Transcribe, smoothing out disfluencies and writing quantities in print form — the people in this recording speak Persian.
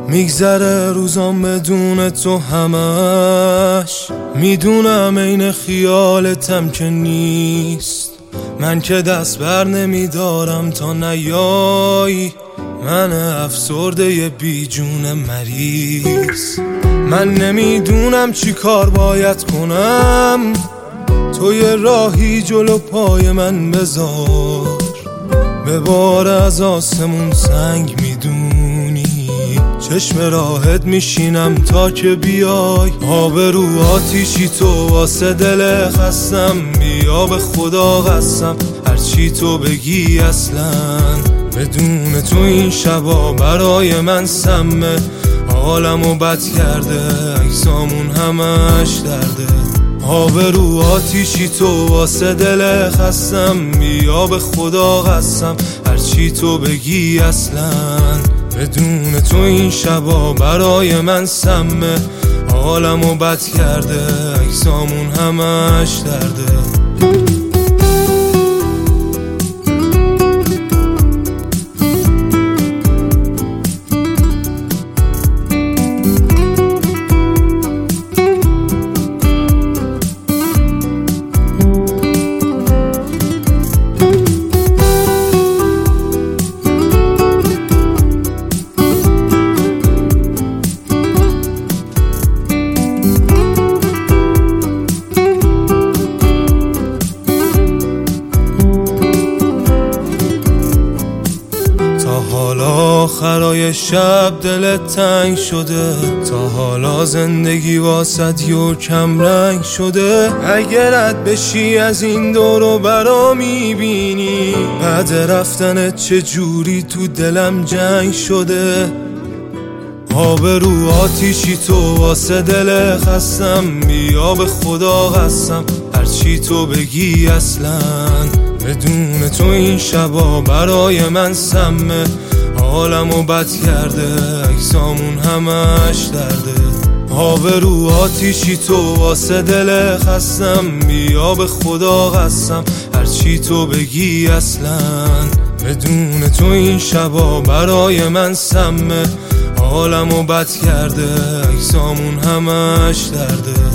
میگذره روزام بدون تو همش، میدونم این خیالتم که نیست. من که دست بر نمیدارم تا نیایی، من افسرده بی جون مریض. من نمیدونم چی کار باید کنم، تو یه راهی جلو پای من بذار. به بار از آسمون سنگ میدونی، چشم راحت میشینم تا که بیای. آب رو آتیشی تو واسه دل خستم، بیا به خدا قسم هرچی تو بگی اصلا. بدون تو این شبا برای من سمه، حالمو بد کرده عکسامون همش درده. آب رو آتیشی تو واسه دل خستم، بیا به خدا قسم هرچی تو بگی اصلا. بدون تو این شبا برای من سمه، حالمو بد کرده عکسامون همش درده. آخرای شب دلت تنگ شده، تا حالا زندگی واسد یو کم رنگ شده. اگر رد بشی از این دورو برا میبینی، بعد رفتنت چه جوری تو دلم جنگ شده. آب رو آتیشی تو واسه دل خستم، بیا به خدا قسم هرچی تو بگی اصلا. بدون تو این شبا برای من سمه، حالمو بد کرده عکسامون همش درده. آب رو آتیشی تو واسه دل خستم، بیا به خدا قسم هرچی تو بگی اصلا. بدون تو این شبا برای من سمه، حالمو بد کرده عکسامون همش درده.